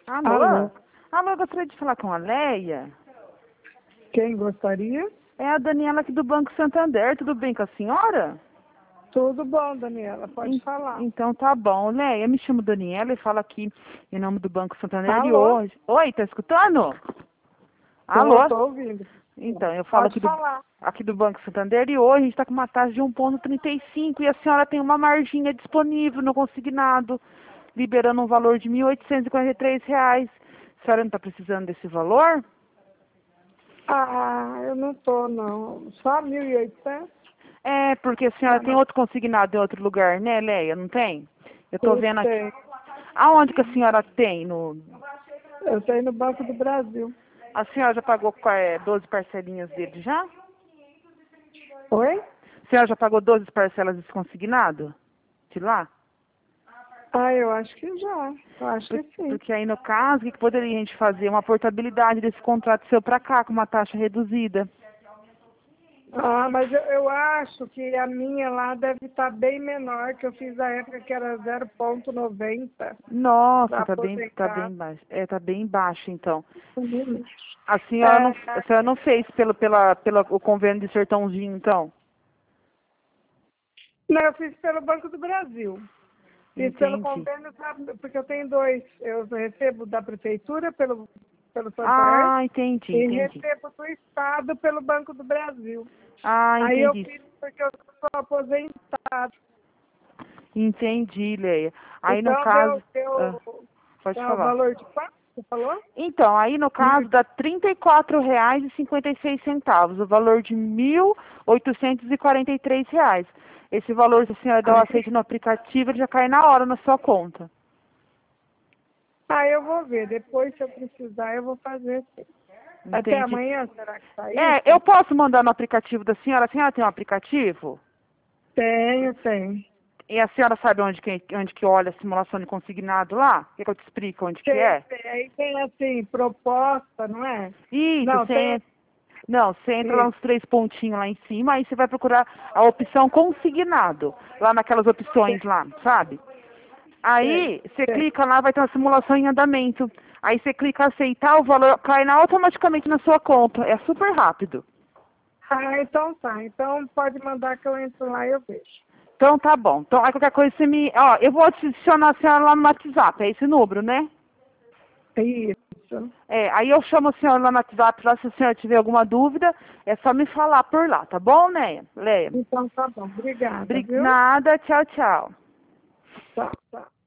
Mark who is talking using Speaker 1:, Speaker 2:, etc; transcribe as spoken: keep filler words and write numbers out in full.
Speaker 1: Alô?
Speaker 2: Alô?
Speaker 1: Alô, eu gostaria de falar com a Leia.
Speaker 2: Quem gostaria?
Speaker 1: É a Daniela aqui do Banco Santander. Tudo bem com a senhora?
Speaker 2: Tudo bom, Daniela, pode
Speaker 1: En-
Speaker 2: falar.
Speaker 1: Então tá bom. Leia, eu me chamo Daniela e falo aqui em nome do Banco Santander e
Speaker 2: Alô?
Speaker 1: hoje... Oi, tá escutando?
Speaker 2: Tô,
Speaker 1: Alô?
Speaker 2: tô ouvindo.
Speaker 1: Então, eu falo
Speaker 2: Pode
Speaker 1: aqui do,
Speaker 2: falar.
Speaker 1: aqui do Banco Santander e hoje a gente está com uma taxa de um vírgula trinta e cinco e a senhora tem uma marginha disponível no consignado, liberando um valor de mil oitocentos e quarenta e três reais. A senhora não está precisando desse valor?
Speaker 2: Ah, eu não tô, não. Só mil e oitocentos?
Speaker 1: É, porque a senhora tem outro consignado em outro lugar, né, Leia? Não tem? Eu tô
Speaker 2: Eu
Speaker 1: vendo aqui.
Speaker 2: tenho.
Speaker 1: Aonde que a senhora tem? No...
Speaker 2: Eu tenho no Banco do Brasil.
Speaker 1: A senhora já pagou é, doze parcelinhas dele já?
Speaker 2: Oi?
Speaker 1: A senhora já pagou doze parcelas desse consignado? De lá?
Speaker 2: Ah, eu acho que já. Eu acho
Speaker 1: Por-
Speaker 2: que sim.
Speaker 1: Porque aí, no caso, o que que poderia a gente fazer? Uma portabilidade desse contrato seu para cá, com uma taxa reduzida.
Speaker 2: Ah, mas eu, eu acho que a minha lá deve estar bem menor, que eu fiz a época que era zero vírgula noventa para
Speaker 1: Nossa, tá bem, tá
Speaker 2: aposentar.
Speaker 1: bem baixo. É, tá bem baixo, então.
Speaker 2: Uhum.
Speaker 1: A senhora não, a
Speaker 2: É,
Speaker 1: senhora não fez pelo, pela, pela, o convênio de Sertãozinho, então?
Speaker 2: não, eu fiz pelo Banco do Brasil. Fiz pelo
Speaker 1: Entendi.
Speaker 2: convênio, sabe, porque eu tenho dois. Eu recebo da prefeitura pelo, pelo Santander
Speaker 1: Ah, entendi,
Speaker 2: e
Speaker 1: entendi.
Speaker 2: recebo do Estado pelo Banco do Brasil.
Speaker 1: Ah,
Speaker 2: Aí eu
Speaker 1: entendi.
Speaker 2: fiz porque eu sou aposentado.
Speaker 1: Entendi, Leia. Aí, no
Speaker 2: Então
Speaker 1: caso...
Speaker 2: deu,
Speaker 1: ah,
Speaker 2: deu,
Speaker 1: pode
Speaker 2: deu o
Speaker 1: falar.
Speaker 2: valor de quanto você falou?
Speaker 1: Então, aí no caso
Speaker 2: Mil-
Speaker 1: dá trinta e quatro reais e cinquenta e seis centavos, o valor de mil oitocentos e quarenta e três reais. Esse valor, se a senhora der o
Speaker 2: Aí,
Speaker 1: aceite no aplicativo, ele já cai na hora na sua conta.
Speaker 2: aí eu vou ver. Depois, se eu precisar, eu vou fazer. Sim. Até
Speaker 1: Entendi.
Speaker 2: amanhã, será que tá
Speaker 1: É, eu
Speaker 2: isso?
Speaker 1: posso mandar no aplicativo da senhora? A senhora tem um aplicativo?
Speaker 2: Tenho, tenho.
Speaker 1: E a senhora sabe onde que, onde que olha a simulação de consignado lá? Quer que eu te explique onde que
Speaker 2: Tem,
Speaker 1: é?
Speaker 2: tem. Aí tem assim, proposta, não é?
Speaker 1: Isso,
Speaker 2: Não,
Speaker 1: você
Speaker 2: tem.
Speaker 1: entra, não, você entra lá
Speaker 2: Isso.
Speaker 1: nos três pontinhos lá em cima, aí você vai procurar a opção consignado, lá naquelas opções lá, sabe?
Speaker 2: Sei,
Speaker 1: Aí você
Speaker 2: sei.
Speaker 1: clica lá, vai ter uma simulação em andamento. Aí você clica aceitar, o valor cai na- automaticamente na sua conta. É super rápido.
Speaker 2: Ah, então tá. Então pode mandar que eu entro lá e eu vejo.
Speaker 1: Então tá bom. Então aí qualquer coisa você me. Ó, eu vou adicionar a senhora lá no WhatsApp, é esse número, né?
Speaker 2: Isso.
Speaker 1: É, aí eu chamo a senhora lá no WhatsApp, lá se a senhora tiver alguma dúvida, é só me falar por lá, tá bom, Leia? Leia.
Speaker 2: Então tá bom. Obrigada,
Speaker 1: Bri-
Speaker 2: viu?
Speaker 1: Nada, tchau, tchau.
Speaker 2: Tá, tá.